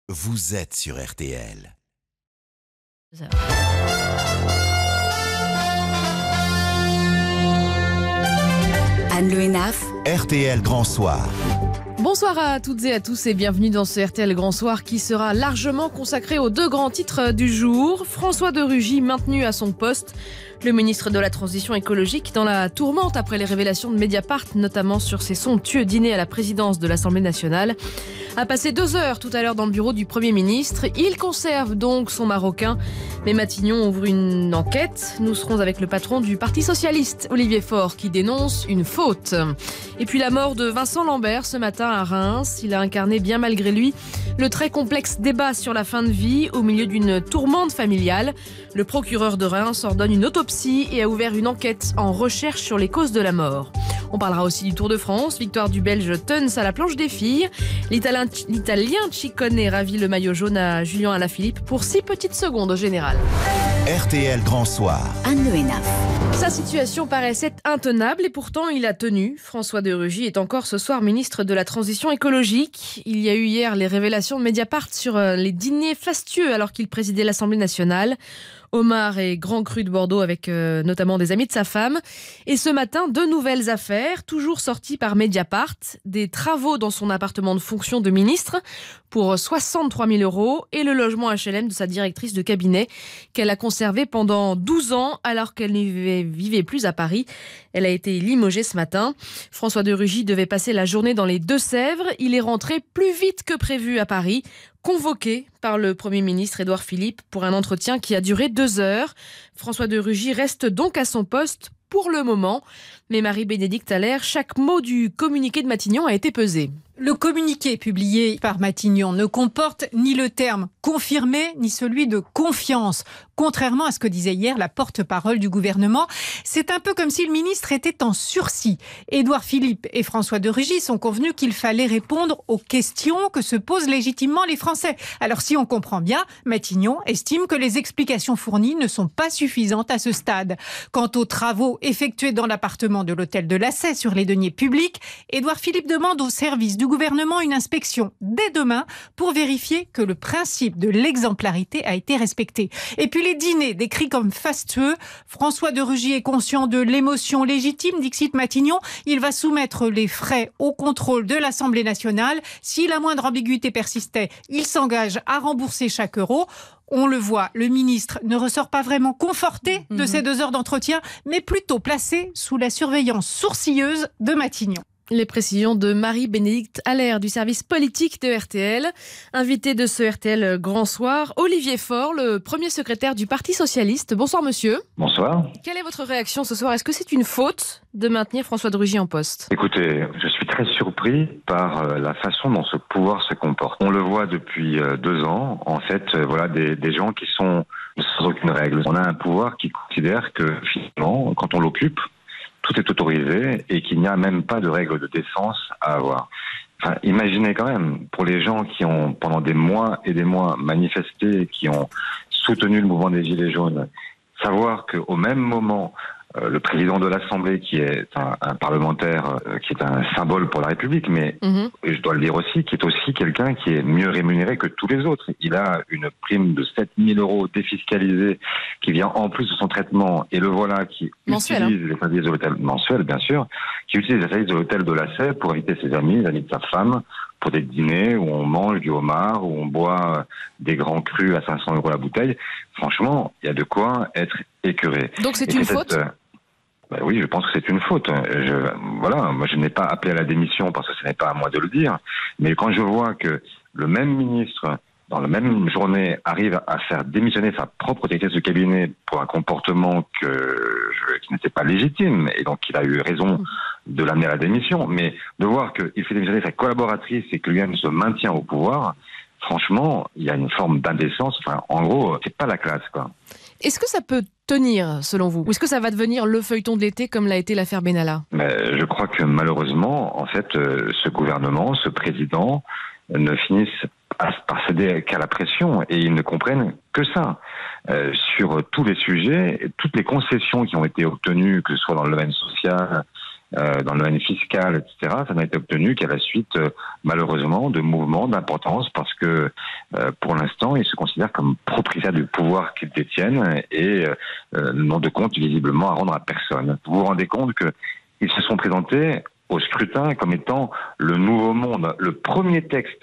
vous êtes sur RTL. Anne Le Hénaff, RTL Grand Soir. Bonsoir à toutes et à tous et bienvenue dans ce RTL Grand Soir qui sera largement consacré aux deux grands titres du jour. François de Rugy maintenu à son poste. Le ministre de la Transition écologique dans la tourmente après les révélations de Mediapart, notamment sur ses somptueux dîners à la présidence de l'Assemblée nationale, a passé 2 heures tout à l'heure dans le bureau du Premier ministre. Il conserve donc son marocain. Mais Matignon ouvre une enquête. Nous serons avec le patron du Parti socialiste, Olivier Faure, qui dénonce une faute. Et puis la mort de Vincent Lambert ce matin à Reims. Il a incarné bien malgré lui le très complexe débat sur la fin de vie au milieu d'une tourmente familiale. Le procureur de Reims ordonne une autopsie et a ouvert une enquête en recherche sur les causes de la mort. On parlera aussi du Tour de France, victoire du Belge Teuns à la planche des filles. L'Italien Ciccone ravit le maillot jaune à Julien Alaphilippe pour 6 petites secondes au général. RTL Grand Soir. Anne Le Hénaff. Sa situation paraissait intenable et pourtant il a tenu. François de Rugy est encore ce soir ministre de la Transition écologique. Il y a eu hier les révélations de Mediapart sur les dîners fastueux alors qu'il présidait l'Assemblée nationale. Homard et Grand Cru de Bordeaux avec notamment des amis de sa femme. Et ce matin, 2 nouvelles affaires, toujours sorties par Mediapart. Des travaux dans son appartement de fonction de ministre pour 63 000 € et le logement HLM de sa directrice de cabinet qu'elle a conservé pendant 12 ans alors qu'elle ne vivait plus à Paris. Elle a été limogée ce matin. François de Rugy devait passer la journée dans les Deux-Sèvres. Il est rentré plus vite que prévu à Paris, convoqué par le Premier ministre Édouard Philippe pour un entretien qui a duré 2 heures. François de Rugy reste donc à son poste pour le moment. Mais Marie-Bénédicte Allaire, chaque mot du communiqué de Matignon a été pesé. Le communiqué publié par Matignon ne comporte ni le terme confirmé, ni celui de confiance. Contrairement à ce que disait hier la porte-parole du gouvernement, c'est un peu comme si le ministre était en sursis. Édouard Philippe et François de Rugy sont convenus qu'il fallait répondre aux questions que se posent légitimement les Français. Alors si on comprend bien, Matignon estime que les explications fournies ne sont pas suffisantes à ce stade. Quant aux travaux effectués dans l'appartement de l'hôtel de Lassay sur les deniers publics, Édouard Philippe demande au service du gouvernement une inspection dès demain pour vérifier que le principe de l'exemplarité a été respecté. Et puis les dîners décrits comme fastueux, François de Rugy est conscient de l'émotion légitime, dixit Matignon. Il va soumettre les frais au contrôle de l'Assemblée nationale. Si la moindre ambiguïté persistait, il s'engage à rembourser chaque euro. On le voit, le ministre ne ressort pas vraiment conforté de ces 2 heures d'entretien, mais plutôt placé sous la surveillance sourcilleuse de Matignon. Les précisions de Marie-Bénédicte Allaire du service politique de RTL. Invité de ce RTL Grand Soir, Olivier Faure, le premier secrétaire du Parti socialiste. Bonsoir monsieur. Bonsoir. Quelle est votre réaction ce soir ? Est-ce que c'est une faute de maintenir François de Rugy en poste ? Écoutez, je suis très surpris par la façon dont ce pouvoir se comporte. On le voit depuis 2 ans, en fait, voilà des gens qui sont sans aucune règle. On a un pouvoir qui considère que finalement, quand on l'occupe, tout est autorisé et qu'il n'y a même pas de règles de décence à avoir. Enfin, imaginez quand même, pour les gens qui ont pendant des mois et des mois manifesté, qui ont soutenu le mouvement des Gilets jaunes, savoir qu'au même moment, le président de l'Assemblée, qui est un parlementaire, qui est un symbole pour la République, mais je dois le dire aussi, qui est aussi quelqu'un qui est mieux rémunéré que tous les autres. Il a une prime de 7 000 € défiscalisée qui vient en plus de son traitement, et le voilà qui mensuel, utilise les services de l'hôtel mensuel, bien sûr, qui utilise les services de l'hôtel de Lassay pour inviter ses amis, les amis de sa femme, pour des dîners où on mange du homard, où on boit des grands crus à 500 € la bouteille. Franchement, il y a de quoi être écœuré. Donc c'est une faute ? Oui, je pense que c'est une faute. Moi je n'ai pas appelé à la démission parce que ce n'est pas à moi de le dire. Mais quand je vois que le même ministre, dans la même journée, arrive à faire démissionner sa propre directrice de cabinet pour un comportement qui n'était pas légitime, et donc il a eu raison de l'amener à la démission, mais de voir qu'il fait démissionner sa collaboratrice et que lui-même se maintient au pouvoir, franchement, il y a une forme d'indécence. Enfin, en gros, c'est pas la classe, quoi. Est-ce que ça peut tenir, selon vous ? Ou est-ce que ça va devenir le feuilleton de l'été comme l'a été l'affaire Benalla ? Je crois que malheureusement, en fait, ce gouvernement, ce président, ne finissent par céder qu'à la pression, et ils ne comprennent que ça. Sur tous les sujets, toutes les concessions qui ont été obtenues, que ce soit dans le domaine social, dans le domaine fiscal, etc., ça n'a été obtenu qu'à la suite, malheureusement, de mouvements d'importance parce que, pour l'instant, ils se considèrent comme propriétaires du pouvoir qu'ils détiennent et n'ont de compte visiblement à rendre à personne. Vous vous rendez compte qu'ils se sont présentés au scrutin comme étant le nouveau monde. Le premier texte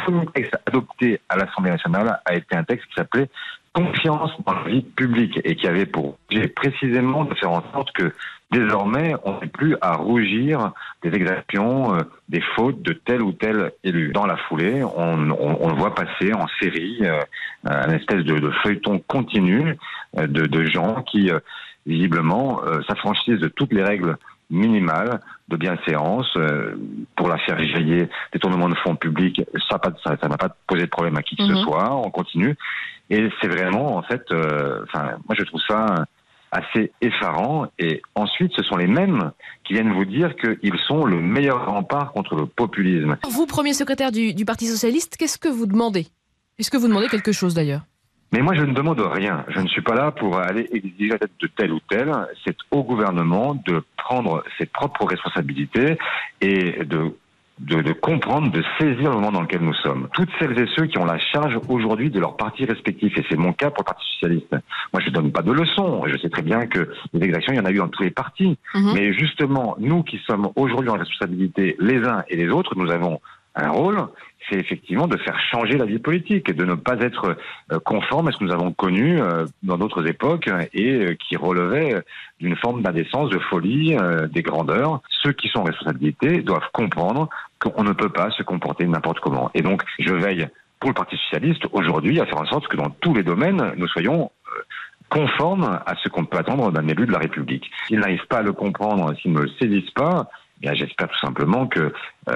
adopté à l'Assemblée nationale a été un texte qui s'appelait Confiance dans la vie publique et qui avait pour objet précisément de faire en sorte que désormais on n'ait plus à rougir des exactions, des fautes de tel ou tel élu. Dans la foulée, on le voit passer en série, une espèce de feuilleton continu de gens qui visiblement s'affranchissent de toutes les règles minimale de bienséance pour l'affaire Jaillet, détournement de fonds publics, ça n'a pas posé de problème à qui que ce soit, on continue. Et c'est vraiment, en fait, moi je trouve ça assez effarant. Et ensuite, ce sont les mêmes qui viennent vous dire qu'ils sont le meilleur rempart contre le populisme. Vous, premier secrétaire du Parti Socialiste, qu'est-ce que vous demandez? Est-ce que vous demandez quelque chose d'ailleurs? Mais moi, je ne demande rien. Je ne suis pas là pour aller exiger la tête de tel ou tel. C'est au gouvernement de prendre ses propres responsabilités et de comprendre, de saisir le moment dans lequel nous sommes. Toutes celles et ceux qui ont la charge aujourd'hui de leurs partis respectifs, et c'est mon cas pour le Parti Socialiste. Moi, je ne donne pas de leçons. Je sais très bien que des exactions, il y en a eu dans tous les partis. Mais justement, nous qui sommes aujourd'hui en responsabilité les uns et les autres, nous avons un rôle, c'est effectivement de faire changer la vie politique et de ne pas être conforme à ce que nous avons connu dans d'autres époques et qui relevait d'une forme d'indécence, de folie, des grandeurs. Ceux qui sont en responsabilité doivent comprendre qu'on ne peut pas se comporter n'importe comment. Et donc, je veille pour le Parti Socialiste aujourd'hui à faire en sorte que dans tous les domaines, nous soyons conformes à ce qu'on peut attendre d'un élu de la République. S'ils n'arrivent pas à le comprendre, s'ils ne le saisissent pas, bien, j'espère tout simplement que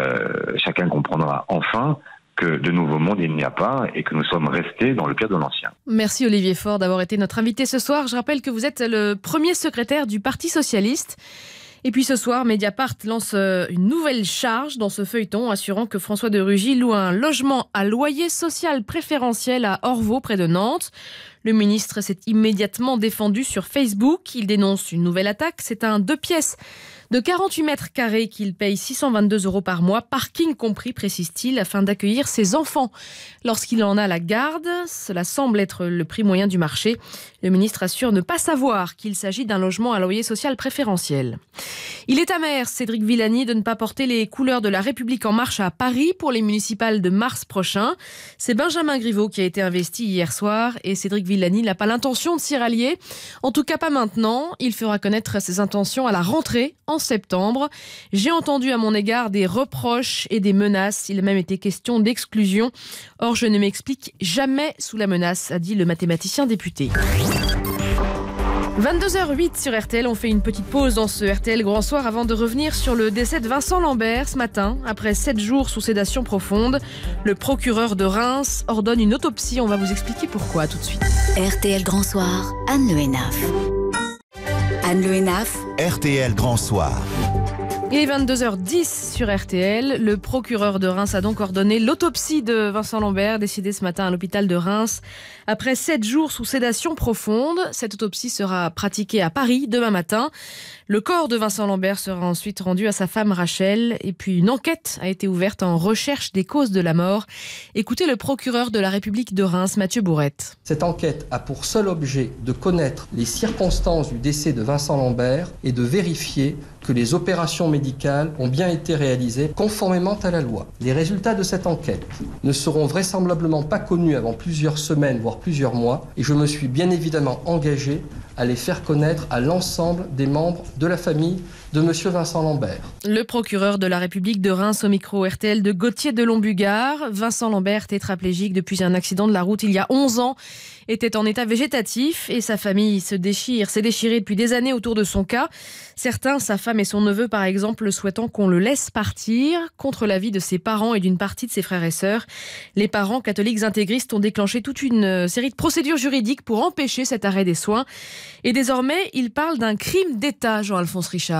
chacun comprendra enfin que de nouveau monde il n'y a pas et que nous sommes restés dans le pire de l'ancien. Merci Olivier Faure d'avoir été notre invité ce soir. Je rappelle que vous êtes le premier secrétaire du Parti Socialiste. Et puis ce soir, Mediapart lance une nouvelle charge dans ce feuilleton, assurant que François de Rugy loue un logement à loyer social préférentiel à Orvaux, près de Nantes. Le ministre s'est immédiatement défendu sur Facebook. Il dénonce une nouvelle attaque. C'est un 2 pièces de 48 mètres carrés qu'il paye 622 € par mois, parking compris, précise-t-il, afin d'accueillir ses enfants. Lorsqu'il en a la garde, cela semble être le prix moyen du marché. Le ministre assure ne pas savoir qu'il s'agit d'un logement à loyer social préférentiel. Il est amer, Cédric Villani, de ne pas porter les couleurs de La République En Marche à Paris pour les municipales de mars prochain. C'est Benjamin Griveaux qui a été investi hier soir et Cédric Villani n'a pas l'intention de s'y rallier. En tout cas pas maintenant. Il fera connaître ses intentions à la rentrée en septembre. J'ai entendu à mon égard des reproches et des menaces. Il a même été question d'exclusion. Or, je ne m'explique jamais sous la menace, a dit le mathématicien député. 22h08 sur RTL, on fait une petite pause dans ce RTL Grand Soir avant de revenir sur le décès de Vincent Lambert ce matin. Après 7 jours sous sédation profonde, le procureur de Reims ordonne une autopsie. On va vous expliquer pourquoi tout de suite. RTL Grand Soir, Anne Le Hénaff. Anne Le Hénaff. RTL Grand Soir. Il est 22h10 sur RTL. Le procureur de Reims a donc ordonné l'autopsie de Vincent Lambert, décédé ce matin à l'hôpital de Reims. Après 7 jours sous sédation profonde, cette autopsie sera pratiquée à Paris demain matin. Le corps de Vincent Lambert sera ensuite rendu à sa femme Rachel. Et puis une enquête a été ouverte en recherche des causes de la mort. Écoutez le procureur de la République de Reims, Mathieu Bourrette. Cette enquête a pour seul objet de connaître les circonstances du décès de Vincent Lambert et de vérifier que les opérations médicales ont bien été réalisées conformément à la loi. Les résultats de cette enquête ne seront vraisemblablement pas connus avant plusieurs semaines, voire plusieurs mois, et je me suis bien évidemment engagé à les faire connaître à l'ensemble des membres de la famille de M. Vincent Lambert. Le procureur de la République de Reims au micro RTL de Gauthier de Lombugard. Vincent Lambert, tétraplégique depuis un accident de la route il y a 11 ans, était en état végétatif et sa famille s'est déchirée depuis des années autour de son cas. Certains, sa femme et son neveu par exemple, souhaitant qu'on le laisse partir contre l'avis de ses parents et d'une partie de ses frères et sœurs. Les parents catholiques intégristes ont déclenché toute une série de procédures juridiques pour empêcher cet arrêt des soins. Et désormais, ils parlent d'un crime d'État, Jean-Alphonse Richard.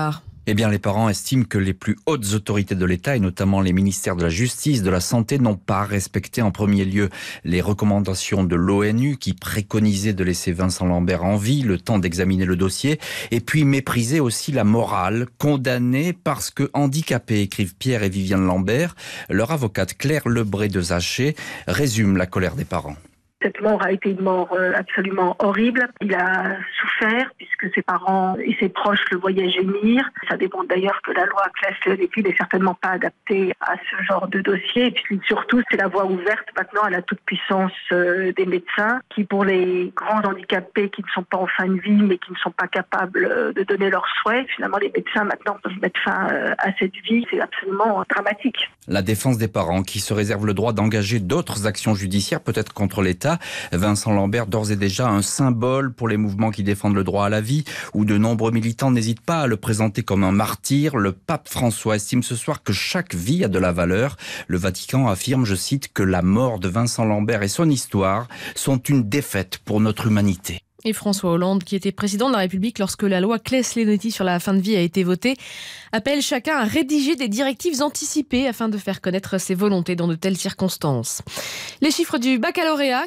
Eh bien, les parents estiment que les plus hautes autorités de l'État, et notamment les ministères de la Justice, de la Santé, n'ont pas respecté en premier lieu les recommandations de l'ONU qui préconisaient de laisser Vincent Lambert en vie, le temps d'examiner le dossier, et puis mépriser aussi la morale, condamnée parce que handicapés, écrivent Pierre et Viviane Lambert. Leur avocate Claire Lebré de Zaché résume la colère des parents. Cette mort a été une mort absolument horrible. Il a souffert puisque ses parents et ses proches le voyaient gémir. Ça démontre d'ailleurs que la loi Claes-Leonetti n'est certainement pas adaptée à ce genre de dossier. Et puis surtout, c'est la voie ouverte maintenant à la toute-puissance des médecins qui, pour les grands handicapés qui ne sont pas en fin de vie mais qui ne sont pas capables de donner leurs souhaits, finalement les médecins maintenant peuvent mettre fin à cette vie. C'est absolument dramatique. La défense des parents qui se réserve le droit d'engager d'autres actions judiciaires, peut-être contre l'État. Vincent Lambert, d'ores et déjà un symbole pour les mouvements qui défendent le droit à la vie, où de nombreux militants n'hésitent pas à le présenter comme un martyr. Le pape François estime ce soir que chaque vie a de la valeur. Le Vatican affirme, je cite, que la mort de Vincent Lambert et son histoire sont une défaite pour notre humanité. Et François Hollande, qui était président de la République lorsque la loi Claes-Leonetti sur la fin de vie a été votée, appelle chacun à rédiger des directives anticipées afin de faire connaître ses volontés dans de telles circonstances. Les chiffres du baccalauréat,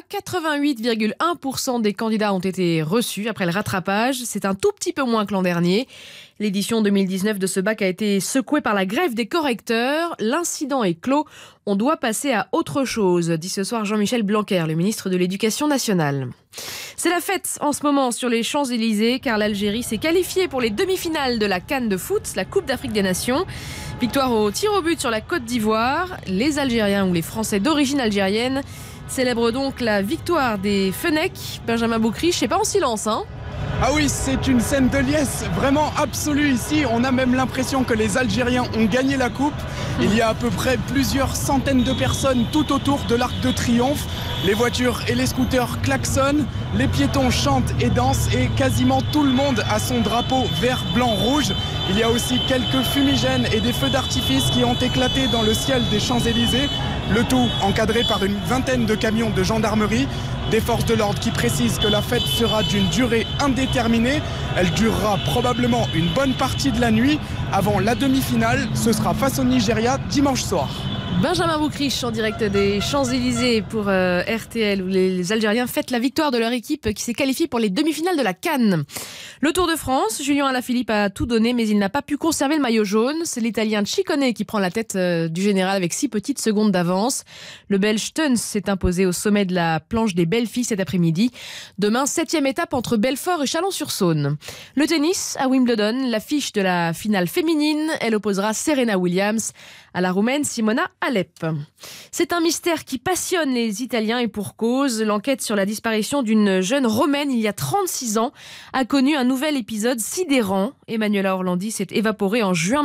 88,1% des candidats ont été reçus après le rattrapage. C'est un tout petit peu moins que l'an dernier. L'édition 2019 de ce bac a été secouée par la grève des correcteurs. L'incident est clos. On doit passer à autre chose, dit ce soir Jean-Michel Blanquer, le ministre de l'Éducation nationale. C'est la fête en ce moment sur les Champs-Élysées car l'Algérie s'est qualifiée pour les demi-finales de la CAN de foot, la Coupe d'Afrique des Nations. Victoire au tir au but sur la Côte d'Ivoire. Les Algériens ou les Français d'origine algérienne célèbrent donc la victoire des Fennecs. Benjamin Boucriche, c'est pas en silence, hein ? Ah oui, c'est une scène de liesse vraiment absolue ici. On a même l'impression que les Algériens ont gagné la coupe. Il y a à peu près plusieurs centaines de personnes tout autour de l'Arc de Triomphe. Les voitures et les scooters klaxonnent, les piétons chantent et dansent et quasiment tout le monde a son drapeau vert, blanc, rouge. Il y a aussi quelques fumigènes et des feux d'artifice qui ont éclaté dans le ciel des Champs-Élysées. Le tout encadré par une vingtaine de camions de gendarmerie. Des forces de l'ordre qui précisent que la fête sera d'une durée indéterminée. Elle durera probablement une bonne partie de la nuit. Avant la demi-finale, ce sera face au Nigeria dimanche soir. Benjamin Boucriche en direct des Champs-Élysées pour RTL, où les Algériens fêtent la victoire de leur équipe qui s'est qualifiée pour les demi-finales de la CAN. Le Tour de France, Julien Alaphilippe a tout donné mais il n'a pas pu conserver le maillot jaune. C'est l'Italien Ciccone qui prend la tête du général avec 6 petites secondes d'avance. Le Belge Teuns s'est imposé au sommet de la planche des belles filles cet après-midi. Demain, 7e étape entre Belfort et Chalon-sur-Saône. Le tennis à Wimbledon, l'affiche de la finale féminine, elle opposera Serena Williams à la Roumaine Simona Halep. C'est un mystère qui passionne les Italiens et pour cause. L'enquête sur la disparition d'une jeune Romaine il y a 36 ans a connu un nouvel épisode sidérant. Emanuela Orlandi s'est évaporée en juin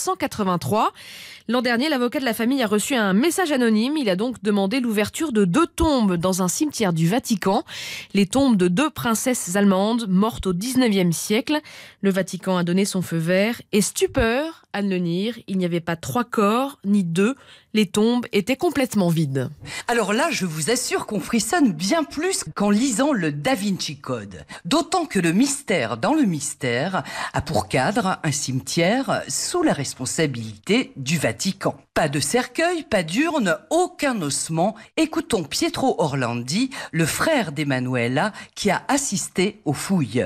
1983. L'an dernier, l'avocat de la famille a reçu un message anonyme. Il a donc demandé l'ouverture de 2 tombes dans un cimetière du Vatican. Les tombes de 2 princesses allemandes mortes au 19e siècle. Le Vatican a donné son feu vert. Et stupeur, Anne Lenir, il n'y avait pas 3 corps, ni 2. Les tombes étaient complètement vides. Alors là, je vous assure qu'on frissonne bien plus qu'en lisant le Da Vinci Code. D'autant que le mystère dans le mystère a pour cadre un cimetière sous la responsabilité du Vatican. Pas de cercueil, pas d'urne, aucun ossement. Écoutons Pietro Orlandi, le frère d'Emanuela, qui a assisté aux fouilles.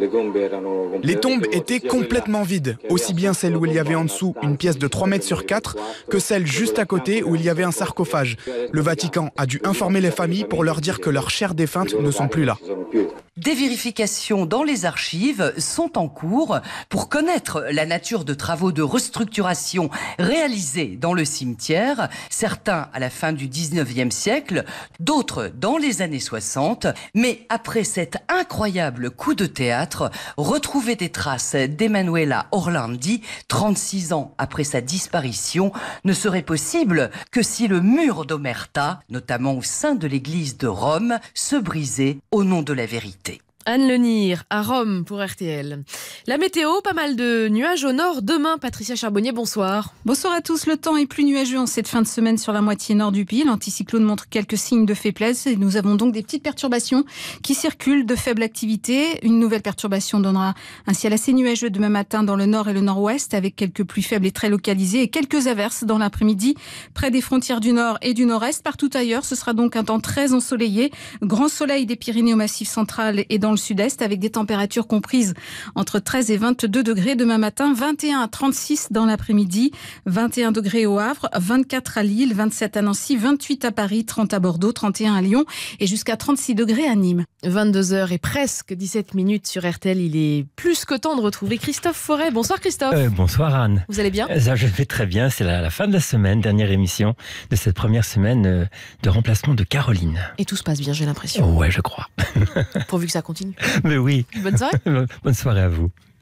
Les tombes étaient complètement vides, aussi bien celle où il y avait en dessous une pièce de 3 mètres sur 4 que celle juste à côté où il y avait un sarcophage. Le Vatican a dû informer les familles pour leur dire que leurs chères défuntes ne sont plus là. Des vérifications dans les archives sont en cours pour connaître la nature de travaux de restructuration réalisés dans le cimetière, certains à la fin du 19e siècle, d'autres dans les années 60. Mais après cet incroyable coup de théâtre, retrouver des traces d'Emanuela Orlandi, 36 ans après sa disparition, ne serait possible que si le mur d'Omerta, notamment au sein de l'église de Rome, se brisait au nom de la vérité. Anne Lenir, à Rome pour RTL. La météo, pas mal de nuages au nord. Demain, Patricia Charbonnier, bonsoir. Bonsoir à tous. Le temps est plus nuageux en cette fin de semaine sur la moitié nord du pays. L'anticyclone montre quelques signes de faiblesse et nous avons donc des petites perturbations qui circulent de faible activité. Une nouvelle perturbation donnera un ciel assez nuageux demain matin dans le nord et le nord-ouest avec quelques pluies faibles et très localisées et quelques averses dans l'après-midi près des frontières du nord et du nord-est. Partout ailleurs, ce sera donc un temps très ensoleillé. Grand soleil des Pyrénées au Massif central et dans le sud-est avec des températures comprises entre 13 et 22 degrés demain matin, 21 à 36 dans l'après-midi, 21 degrés au Havre, 24 à Lille, 27 à Nancy, 28 à Paris, 30 à Bordeaux, 31 à Lyon et jusqu'à 36 degrés à Nîmes. 22h et presque 17 minutes sur RTL. Il est plus que temps de retrouver Christophe Forêt. Bonsoir Christophe. Bonsoir Anne. Vous allez bien ? Je vais très bien. C'est la fin de la semaine, dernière émission de cette première semaine de remplacement de Caroline. Et tout se passe bien, j'ai l'impression. Ouais, je crois. Pourvu que ça continue. Mais oui. Bonne soirée. Bonne soirée à vous.